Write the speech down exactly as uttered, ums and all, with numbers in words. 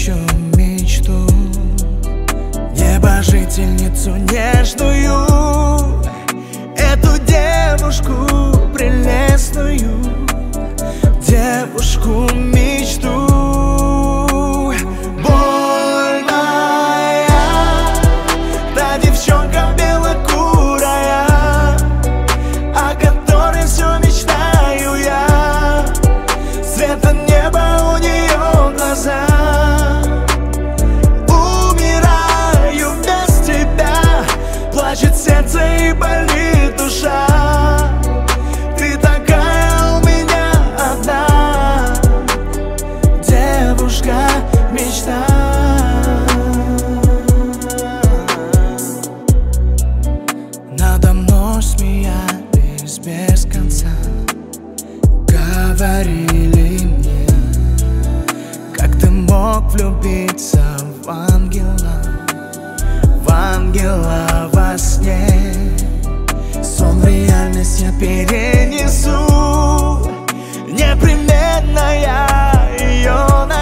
еще мечту, небожительницу нежную, эту девушку прелестную, девушку мечту. Боль моя, та девчонка белокурая, о которой все мечтаю я. Света неба у нее глаза. Умираю без тебя, плачет сердце и болит душа. Ты такая у меня одна, девушка мечта. Надо мной смеялись без конца, говорили мне, как ты мог влюбиться в ангела, в ангела во сне. Сон в реальность я перенесу, непременно я ее найду.